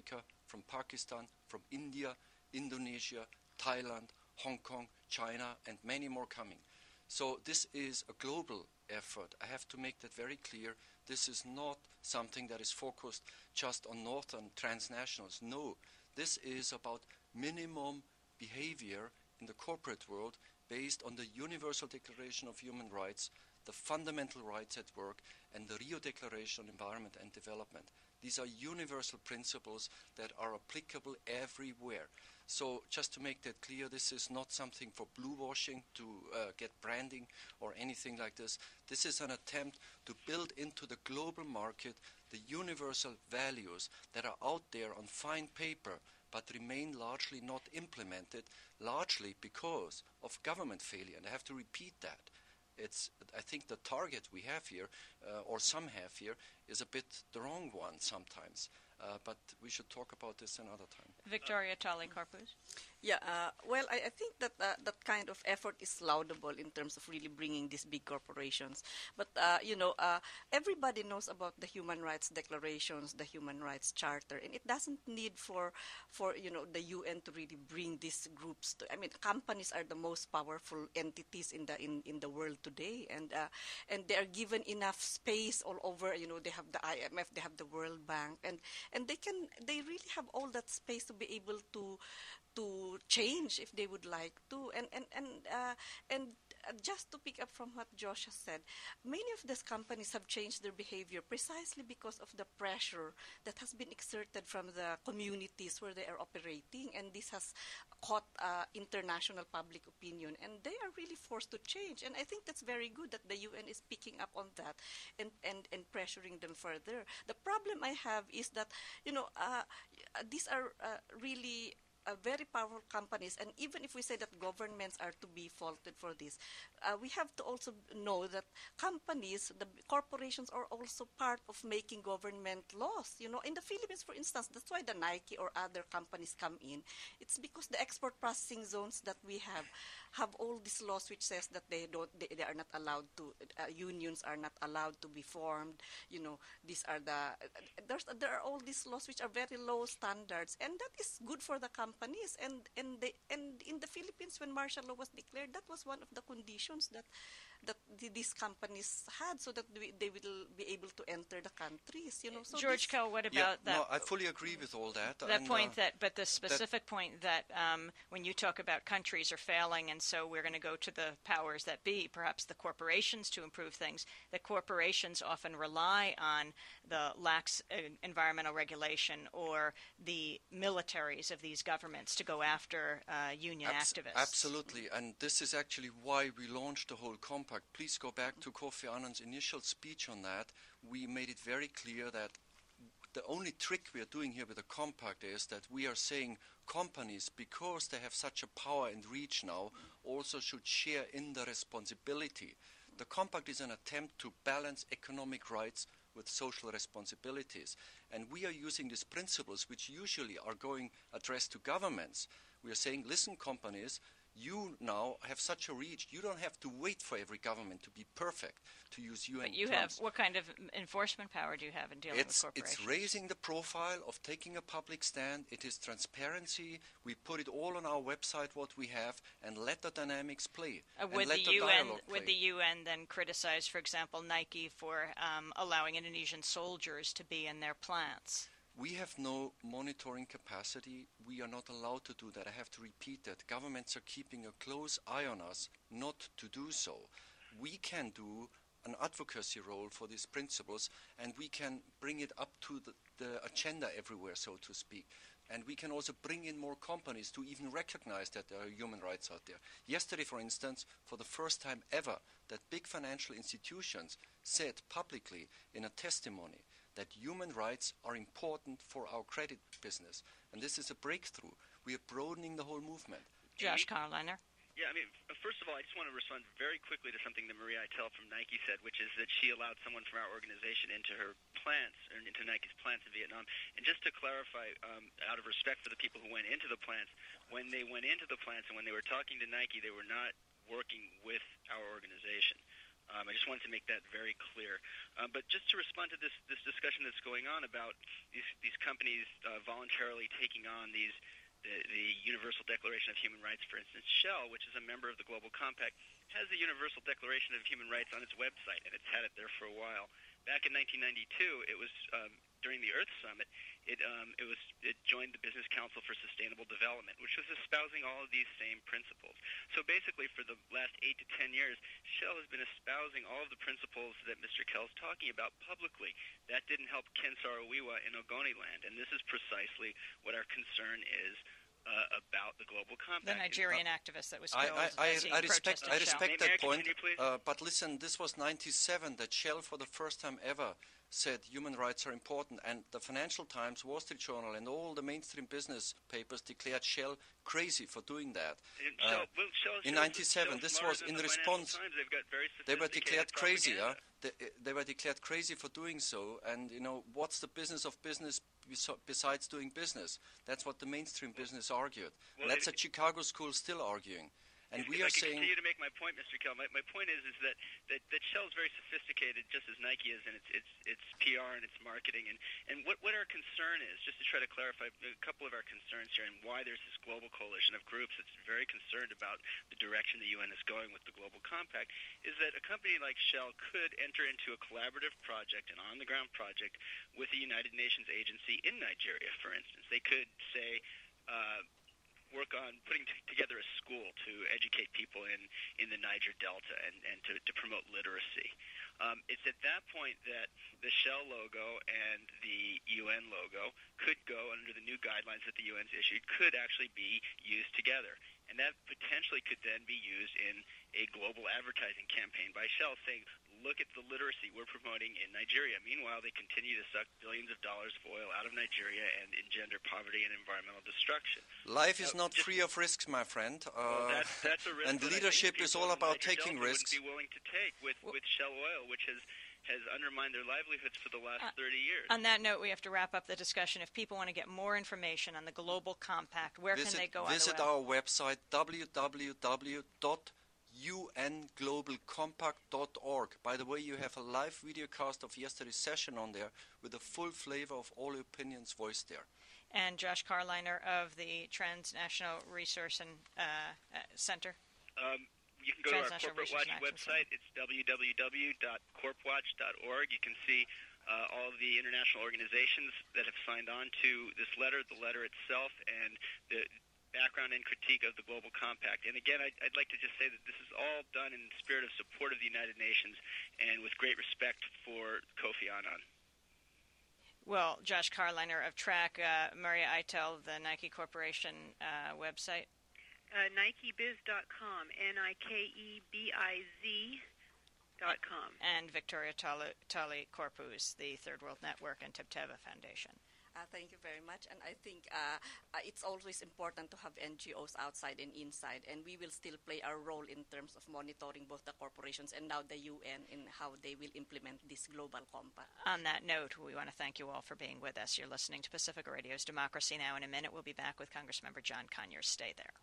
Speaker 13: from Pakistan, from India, Indonesia, Thailand, Hong Kong, China, and many more coming. So this is a global effort. I have to make that very clear. This is not something that is focused just on northern transnationals. No, this is about minimum behavior in the corporate world based on the Universal Declaration of Human Rights, the fundamental rights at work, and the Rio Declaration on Environment and Development. These are universal principles that are applicable everywhere. So just to make that clear, this is not something for blue washing to get branding or anything like this. This is an attempt to build into the global market the universal values that are out there on fine paper but remain largely not implemented, largely because of government failure. And I have to repeat that. I think the target we have here, or some have here, is a bit the wrong one sometimes. But we should talk about this another time.
Speaker 1: Victoria Talley-Karpuz.
Speaker 12: Yeah, well, I think that that kind of effort is laudable in terms of really bringing these big corporations. But, everybody knows about the Human Rights Declarations, the Human Rights Charter, and it doesn't need for the UN to really bring these groups to. I mean, companies are the most powerful entities in the world today, and they are given enough space all over. They have the IMF, they have the World Bank, and they really have all that space to be able to change if they would like to, and just to pick up from what Josh has said, many of these companies have changed their behavior precisely because of the pressure that has been exerted from the communities where they are operating, and this has caught international public opinion, and they are really forced to change. And I think that's very good that the UN is picking up on that and pressuring them further. The problem I have is that these are really very powerful companies, and even if we say that governments are to be faulted for this, we have to also know that companies, the corporations, are also part of making government laws. In the Philippines, for instance, that's why the Nike or other companies come in. It's because the export processing zones that we have all these laws which says that they are not allowed to, unions are not allowed to be formed. These are there are all these laws which are very low standards, and that is good for the companies. And in the Philippines, when martial law was declared, that was one of the conditions that these companies had, so that they will be able to enter the countries. So
Speaker 1: George Kell, what about that?
Speaker 13: No, I fully agree with all that.
Speaker 1: That point but the specific point that when you talk about countries are failing, and so we're going to go to the powers that be, perhaps the corporations, to improve things. The corporations often rely on the lax environmental regulation or the militaries of these governments to go after union activists.
Speaker 13: Absolutely, and this is actually why we launched the whole compact. Please go back to Kofi Annan's initial speech on that. We made it very clear that the only trick we are doing here with the compact is that we are saying companies, because they have such a power and reach now, also should share in the responsibility. The compact is an attempt to balance economic rights with social responsibilities. And we are using these principles, which usually are going addressed to governments. We are saying, listen, companies, you now have such a reach. You don't have to wait for every government to be perfect to use UN
Speaker 1: But you
Speaker 13: terms.
Speaker 1: what kind of enforcement power do you have in dealing with corporations?
Speaker 13: It's raising the profile of taking a public stand. It is transparency. We put it all on our website, what we have, and let the dynamics play.
Speaker 1: Would the UN then criticize, for example, Nike for allowing Indonesian soldiers to be in their plants?
Speaker 13: We have no monitoring capacity. We are not allowed to do that. I have to repeat that. Governments are keeping a close eye on us not to do so. We can do an advocacy role for these principles, and we can bring it up to the agenda everywhere, so to speak. And we can also bring in more companies to even recognize that there are human rights out there. Yesterday, for instance, for the first time ever, that big financial institutions said publicly in a testimony that human rights are important for our credit business. And this is a breakthrough. We are broadening the whole movement.
Speaker 1: Josh Carliner.
Speaker 11: Yeah, first of all, I just want to respond very quickly to something that Maria Eitel from Nike said, which is that she allowed someone from our organization into her plants, or into Nike's plants in Vietnam. And just to clarify, out of respect for the people who went into the plants, when they went into the plants and when they were talking to Nike, they were not working with our organization. I just wanted to make that very clear. But just to respond to this discussion that's going on about these companies voluntarily taking on the Universal Declaration of Human Rights, for instance, Shell, which is a member of the Global Compact, has the Universal Declaration of Human Rights on its website, and it's had it there for a while. Back in 1992, it was during the Earth Summit. It joined the Business Council for Sustainable Development, which was espousing all of these same principles. So basically, for the last 8 to 10 years, Shell has been espousing all of the principles that Mr. Kell's talking about publicly. That didn't help Ken Saro-Wiwa in Ogoniland, and this is precisely what our concern is about the Global Compact.
Speaker 1: The Nigerian activist that was killed.
Speaker 13: I respect that point,
Speaker 11: continue,
Speaker 13: but listen, this was 1997 that Shell for the first time ever said human rights are important, and the Financial Times, Wall Street Journal, and all the mainstream business papers declared Shell crazy for doing that. In 1997, this was in response. They were declared crazy. They were declared crazy for doing so, and what's the business of business besides doing business? That's what the mainstream business argued. And that's what Chicago School still arguing. And we are saying.
Speaker 11: Continue to make my point, Mr. Kell. My point is that Shell is very sophisticated, just as Nike is in its PR and its marketing. And what our concern is, just to try to clarify a couple of our concerns here, and why there's this global coalition of groups that's very concerned about the direction the UN is going with the Global Compact, is that a company like Shell could enter into a collaborative project, an on-the-ground project, with the United Nations agency in Nigeria, for instance. They could say. Work on putting together a school to educate people in the Niger Delta and to promote literacy. It's at that point that the Shell logo and the UN logo could go under the new guidelines that the UN's issued, could actually be used together. And that potentially could then be used in a global advertising campaign by Shell saying, look at the literacy we're promoting in Nigeria. Meanwhile, they continue to suck billions of dollars of oil out of Nigeria and engender poverty and environmental destruction.
Speaker 13: Life is not free of risks, my friend.
Speaker 11: That's a risk.
Speaker 13: And leadership is all about taking risks.
Speaker 11: Be willing to take with Shell Oil, which has undermined their livelihoods for the last 30 years.
Speaker 1: On that note, we have to wrap up the discussion. If people want to get more information on the Global Compact, where can they go on the web?
Speaker 13: Visit our website, www.unglobalcompact.org. By the way, you have a live videocast of yesterday's session on there with a full flavor of all opinions voiced there.
Speaker 1: And Josh Carliner of the Transnational Resource and Center.
Speaker 11: You can go to our Corporate Watch website. It's www.corpwatch.org. You can see all of the international organizations that have signed on to this letter, the letter itself, and the background and critique of the Global Compact. And again, I'd like to just say that this is all done in the spirit of support of the United Nations and with great respect for Kofi Annan.
Speaker 1: Well, Josh Carliner of TRAC, Maria Eitel, the Nike Corporation website.
Speaker 10: NikeBiz.com, NikeBiz.com.
Speaker 1: And Victoria Tully Corpus, the Third World Network and Tibteva Foundation.
Speaker 12: Thank you very much. And I think it's always important to have NGOs outside and inside, and we will still play our role in terms of monitoring both the corporations and now the UN in how they will implement this global compact.
Speaker 1: On that note, we want to thank you all for being with us. You're listening to Pacifica Radio's Democracy Now! In a minute, we'll be back with Congressmember John Conyers. Stay there.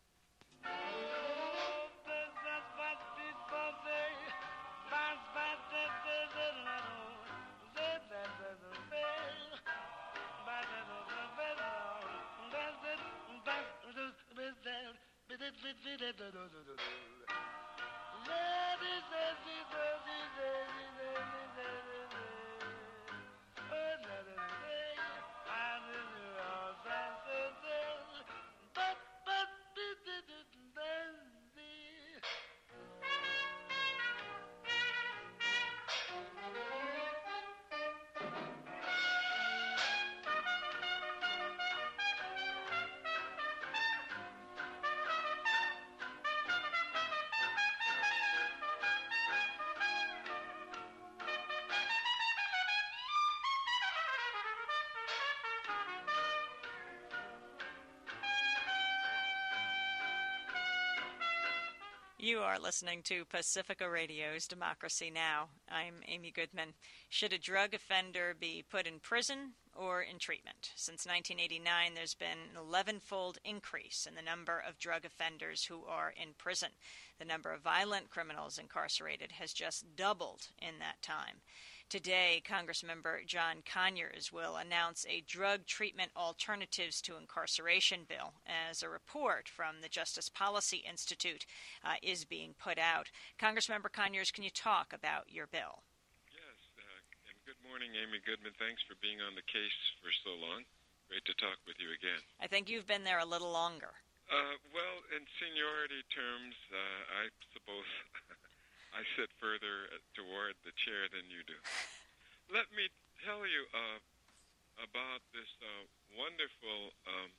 Speaker 1: You are listening to Pacifica Radio's Democracy Now! I'm Amy Goodman. Should a drug offender be put in prison or in treatment. Since 1989, there's been an 11-fold increase in the number of drug offenders who are in prison. The number of violent criminals incarcerated has just doubled in that time. Today, Congressmember John Conyers will announce a drug treatment alternatives to incarceration bill as a report from the Justice Policy Institute is being put out. Congressmember Conyers, can you talk about your bill?
Speaker 14: Yes, and good morning, Amy Goodman. Thanks for being on the case for so long. Great to talk with you again.
Speaker 1: I think you've been there a little longer.
Speaker 14: Well, in seniority terms, I suppose I sit further toward the chair than you do. Let me tell you about this wonderful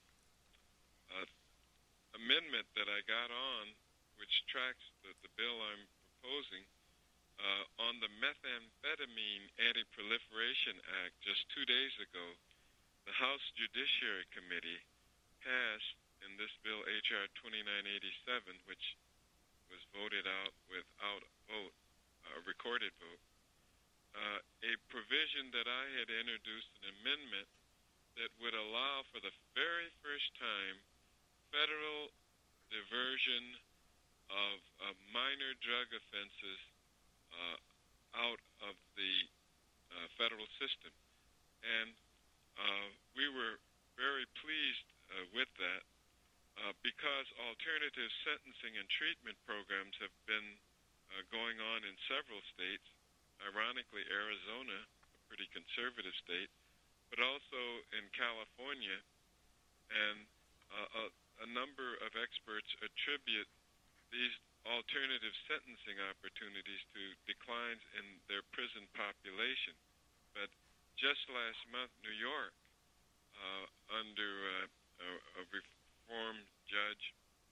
Speaker 14: amendment that I got on, which tracks the bill I'm proposing on the Methamphetamine Anti-Proliferation Act. Just 2 days ago, the House Judiciary Committee passed in this bill H.R. 2987, which was voted out without vote, a recorded vote, a provision that I had introduced, an amendment that would allow for the very first time federal diversion of minor drug offenses out of the federal system. And we were very pleased with that because alternative sentencing and treatment programs have been going on in several states, ironically Arizona, a pretty conservative state, but also in California, and a number of experts attribute these alternative sentencing opportunities to declines in their prison population. But just last month, New York, under a reform judge,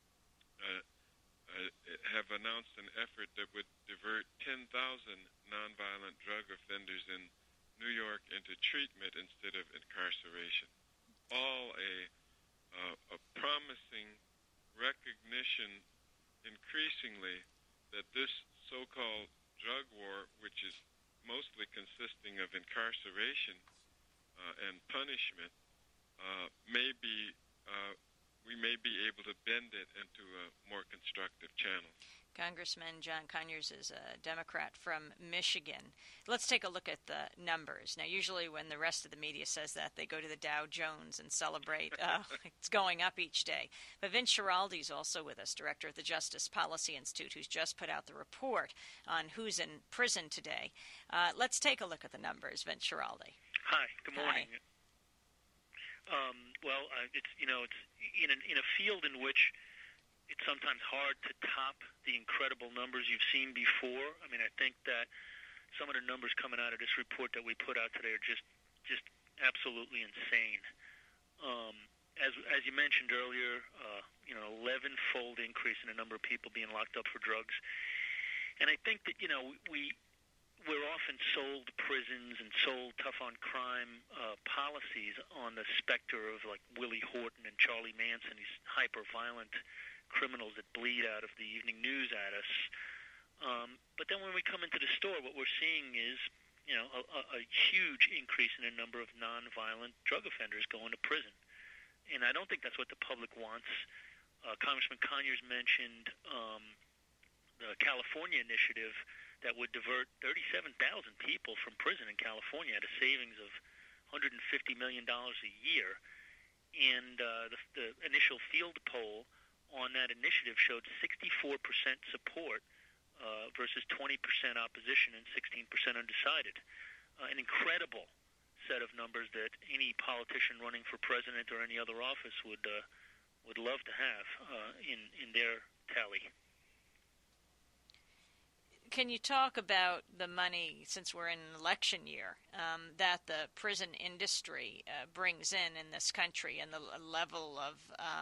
Speaker 14: have announced an effort that would divert 10,000 nonviolent drug offenders in New York into treatment instead of incarceration. All a promising recognition increasingly that this so-called drug war, which is mostly consisting of incarceration and punishment, we may be able to bend it into a more constructive channel.
Speaker 1: Congressman John Conyers is a Democrat from Michigan. Let's take a look at the numbers. Now, usually when the rest of the media says that, they go to the Dow Jones and celebrate it's going up each day. But Vince Schiraldi is also with us, director of the Justice Policy Institute, who's just put out the report on who's in prison today. Let's take a look at the numbers, Vince Schiraldi.
Speaker 15: Hi, good morning.
Speaker 1: Hi.
Speaker 15: It's in a field in which it's sometimes hard to top the incredible numbers you've seen before. I mean, I think that some of the numbers coming out of this report that we put out today are just absolutely insane. As you mentioned earlier, 11-fold increase in the number of people being locked up for drugs. And I think that, we're often sold prisons and sold tough-on-crime policies on the specter of, like, Willie Horton and Charlie Manson, these hyper-violent criminals that bleed out of the evening news at us. But then when we come into the store, what we're seeing is, a huge increase in the number of nonviolent drug offenders going to prison. And I don't think that's what the public wants. Congressman Conyers mentioned the California initiative that would divert 37,000 people from prison in California at a savings of $150 million a year. And the initial field poll on that initiative showed 64% support versus 20% opposition and 16% undecided. An incredible set of numbers that any politician running for president or any other office would love to have in their tally.
Speaker 1: Can you talk about the money, since we're in an election year, that the prison industry brings in this country and the level of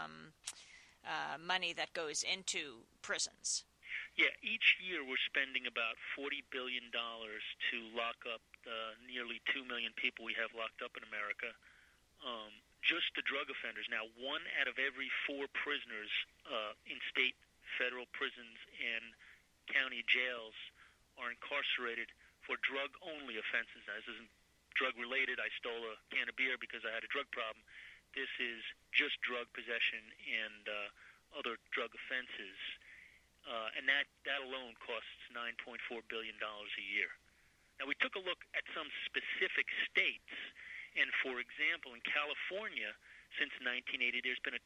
Speaker 1: money that goes into prisons?
Speaker 15: Yeah, each year we're spending about $40 billion to lock up the nearly 2 million people we have locked up in America. Just the drug offenders. Now, 1 out of every 4 prisoners in state, federal prisons, and county jails are incarcerated for drug-only offenses. This isn't drug-related. I stole a can of beer because I had a drug problem. This is just drug possession and other drug offenses, and that alone costs $9.4 billion a year. Now, we took a look at some specific states, and for example, in California, since 1980, there's been a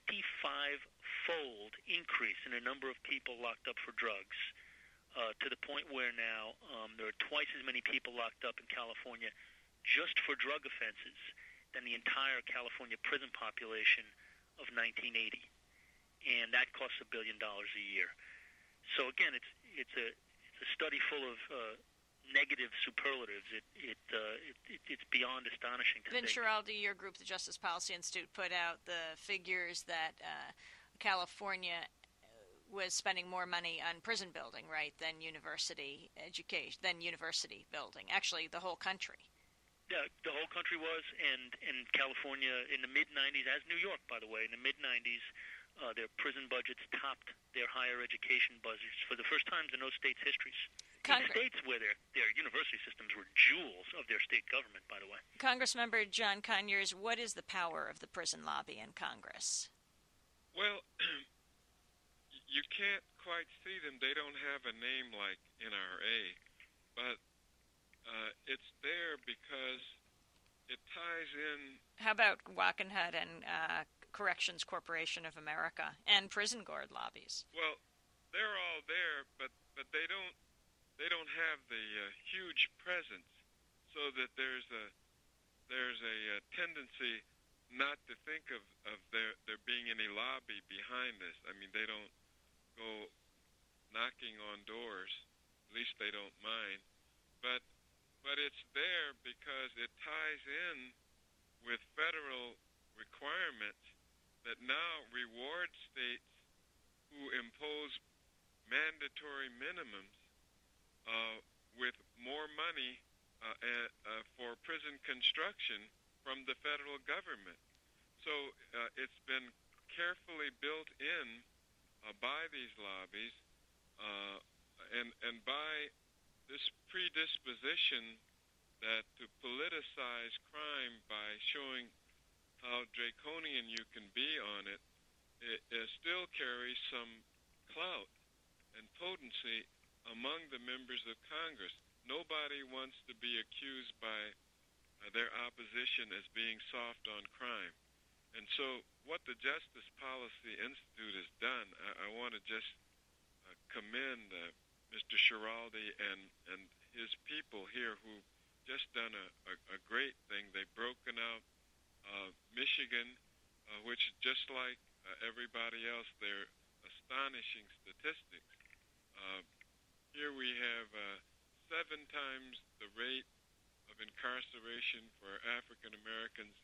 Speaker 15: 25-fold increase in the number of people locked up for drugs, to the point where now there are twice as many people locked up in California just for drug offenses than the entire California prison population of 1980, and that costs $1 billion a year. So again, it's a study full of negative superlatives. It's beyond astonishing to think.
Speaker 1: Vince Schiraldi, your group, the Justice Policy Institute, put out the figures that California was spending more money on prison building, right, than university education, than university building. Actually, the whole country.
Speaker 15: Yeah, the whole country was, and in California in the mid-'90s, as New York, by the way, in the mid-'90s, their prison budgets topped their higher education budgets for the first times in those states' histories. In states where their university systems were jewels of their state government, by the way.
Speaker 1: Congressmember John Conyers, what is the power of the prison lobby in Congress?
Speaker 14: Well, you can't quite see them. They don't have a name like NRA, but it's there because it ties in.
Speaker 1: How about Wackenhut and Corrections Corporation of America and prison guard lobbies?
Speaker 14: Well, they're all there, but they don't have the huge presence, so that there's a tendency not to think of there being any lobby behind this. I mean, they don't go knocking on doors. At least they don't mind. But it's there because it ties in with federal requirements that now reward states who impose mandatory minimums with more money for prison construction from the federal government. So it's been carefully built in by these lobbies and by this predisposition that to politicize crime by showing how draconian you can be on it, it still carries some clout and potency among the members of Congress. Nobody wants to be accused by their opposition as being soft on crime. And so what the Justice Policy Institute has done, I want to just commend Mr. Schiraldi and his people here who just done a great thing. They've broken out Michigan, which just like everybody else, they're astonishing statistics. Here we have 7 times the rate of incarceration for African Americans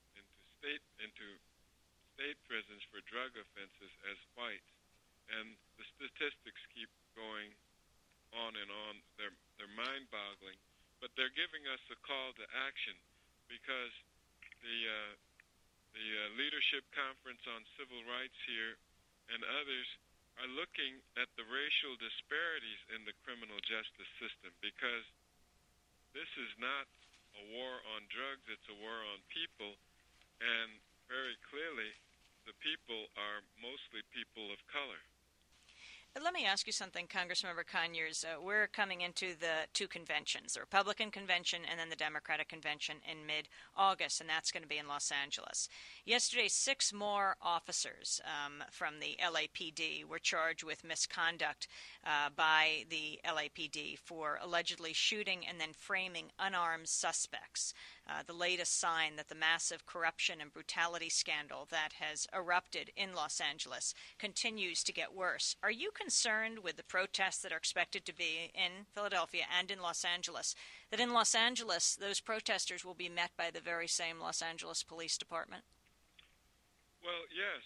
Speaker 14: into state prisons for drug offenses as whites, and the statistics keep going on and on. They're mind-boggling, but they're giving us a call to action because the Leadership Conference on Civil Rights here and others are looking at the racial disparities in the criminal justice system, because this is not a war on drugs, it's a war on people, and very clearly the people are mostly people of color.
Speaker 1: Let me ask you something, Congressmember Conyers. We're coming into the 2 conventions, the Republican convention and then the Democratic convention in mid-August, and that's going to be in Los Angeles. Yesterday, 6 more officers from the LAPD were charged with misconduct by the LAPD for allegedly shooting and then framing unarmed suspects. The latest sign that the massive corruption and brutality scandal that has erupted in Los Angeles continues to get worse. Are you concerned with the protests that are expected to be in Philadelphia and in Los Angeles, that in Los Angeles those protesters will be met by the very same Los Angeles Police Department?
Speaker 14: Well, yes.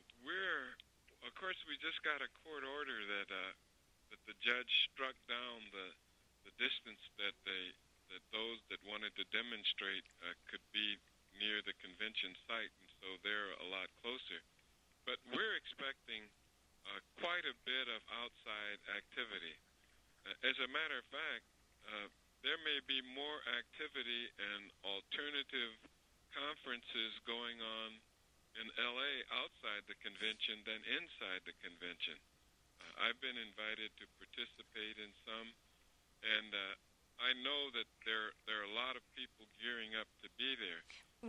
Speaker 14: Of course, we just got a court order that the judge struck down the distance that those that wanted to demonstrate could be near the convention site, and so they're a lot closer. But we're expecting quite a bit of outside activity. As a matter of fact, there may be more activity and alternative conferences going on in L.A. outside the convention than inside the convention. I've been invited to participate in some, and I know that there are a lot of people gearing up to be there.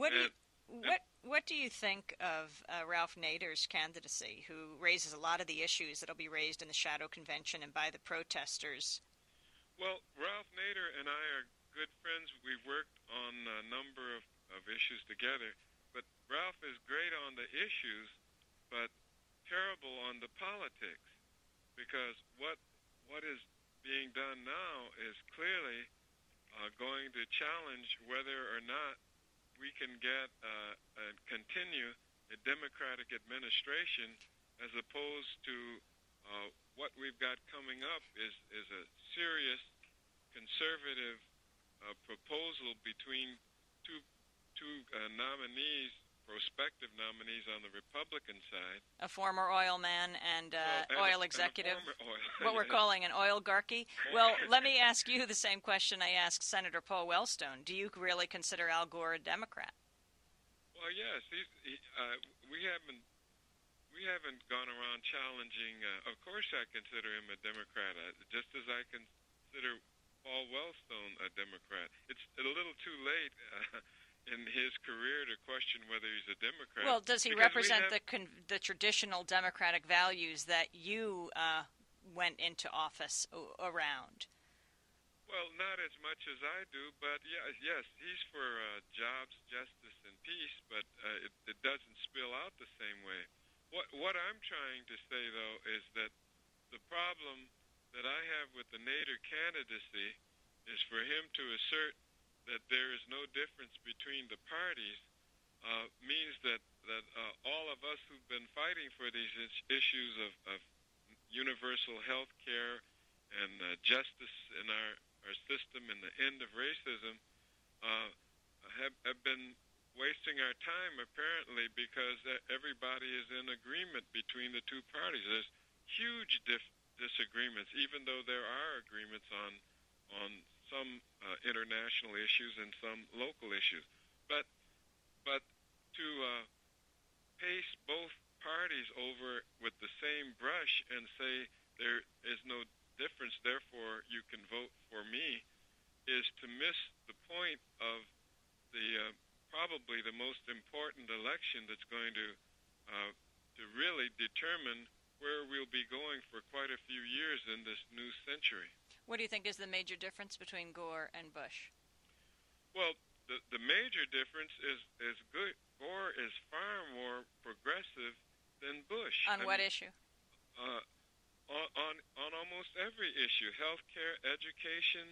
Speaker 1: What do you think of Ralph Nader's candidacy, who raises a lot of the issues that will be raised in the Shadow Convention and by the protesters?
Speaker 14: Well, Ralph Nader and I are good friends. We've worked on a number of issues together. But Ralph is great on the issues, but terrible on the politics. Because what is being done now is clearly going to challenge whether or not we can get and continue a democratic administration, as opposed to what we've got coming up is a serious conservative proposal between two nominees, prospective nominees on the Republican side.
Speaker 1: A former oil man and oil executive. What we're
Speaker 14: yes.
Speaker 1: calling an oilgarchy. Well, let me ask you the same question I asked Senator Paul Wellstone. Do you really consider Al Gore a Democrat?
Speaker 14: Well, yes. We haven't gone around challenging. Of course, I consider him a Democrat, just as I consider Paul Wellstone a Democrat. It's a little too late in his career to question whether he's a Democrat.
Speaker 1: Well, does he represent the traditional democratic values that you went into office around?
Speaker 14: Well, not as much as I do, but yes, he's for jobs, justice, and peace, but it doesn't spill out the same way. What I'm trying to say, though, is that the problem that I have with the Nader candidacy is for him to assert that there is no difference between the parties means that all of us who've been fighting for these issues of universal health care and justice in our system and the end of racism have been wasting our time, apparently, because everybody is in agreement between the two parties. There's huge disagreements, even though there are agreements on some international issues and some local issues. But to paste both parties over with the same brush and say there is no difference, therefore you can vote for me, is to miss the point of the probably the most important election that's going to really determine where we'll be going for quite a few years in this new century.
Speaker 1: What do you think is the major difference between Gore and Bush?
Speaker 14: Well, the major difference is Gore is far more progressive than Bush.
Speaker 1: On what issue?
Speaker 14: On almost every issue: healthcare, education,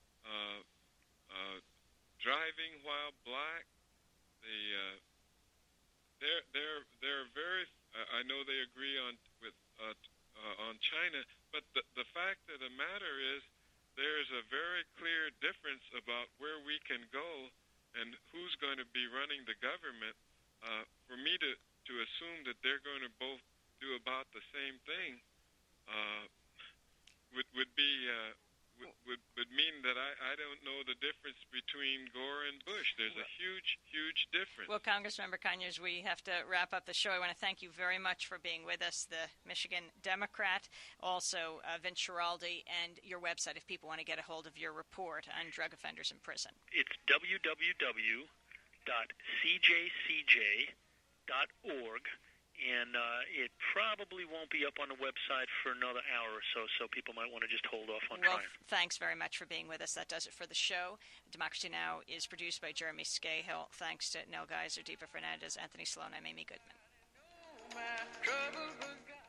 Speaker 14: driving while black. They're very. I know they agree on China, but the fact of the matter is there's a very clear difference about where we can go and who's going to be running the government. For me to assume that they're going to both do about the same thing would mean that I don't know the difference between Gore and Bush. There's a huge difference.
Speaker 1: Well, Congressmember Conyers, we have to wrap up the show. I want to thank you very much for being with us, the Michigan Democrat, also Vince Schiraldi, and your website if people want to get a hold of your report on drug offenders in prison.
Speaker 15: It's www.cjcj.org. And it probably won't be up on the website for another hour or so people might want to just hold off on trying.
Speaker 1: Thanks very much for being with us. That does it for the show. Democracy Now! Is produced by Jeremy Scahill. Thanks to Nell Geiser, Deepa Fernandez, Anthony Sloan. I'm Amy Goodman.